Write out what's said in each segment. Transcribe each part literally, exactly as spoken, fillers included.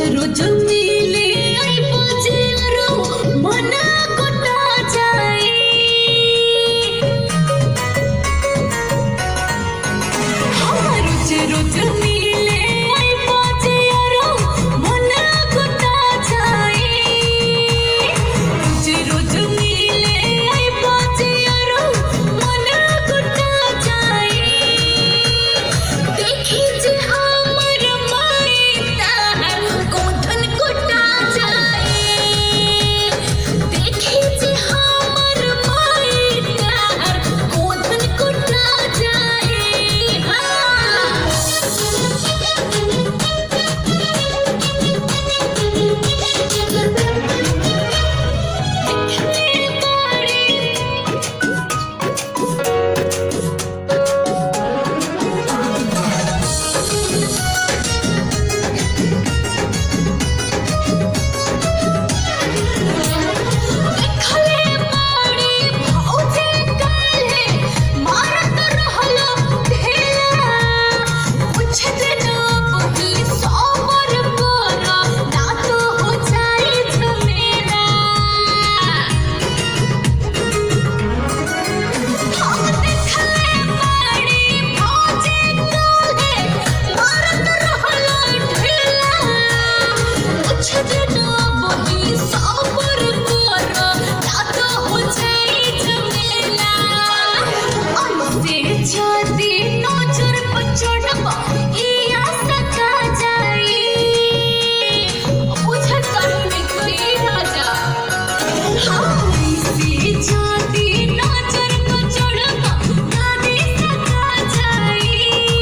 रोज मिले आई बजेरो मना कोटा जाए हाँ रोज रोज मिले आई बजेरो मना कोटा जाए रोज रोज मिले आई बजेरो मना कोटा जाए देखी जे हमर माईता गोधन कोटा जाए देखी जे हमर माईता गोधन कोटा जाए हाँ देखले बाड़ी देखले बाड़ी भौजे काल्हे मारत रहलो ढेला कुछ दिन बही सबर कर ना तो हो जाई झमेला हम देखले बाड़ी भौजे काल्हे मारत रहलो ढेला कुछ दिन बही सबर कर ना तो हो जाई झमेला ऐसे जदी नजर पर चढ़बा ई आशा का जाई बुझत करने कोई राजा हाँ ऐसे जदी नजर पर चढ़बा दादी सका जाई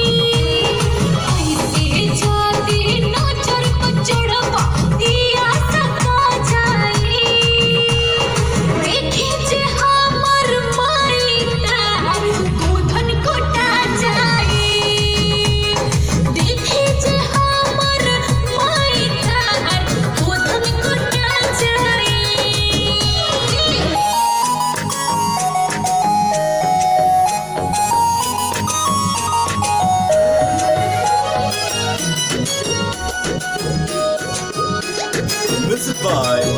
ऐसे जदी नजर पर चढ़बा ई आशा का जाई देखी जे हमर माईता गोधन कोटा जाए देखी जे हमर माईता गोधन कोटा जाए Music by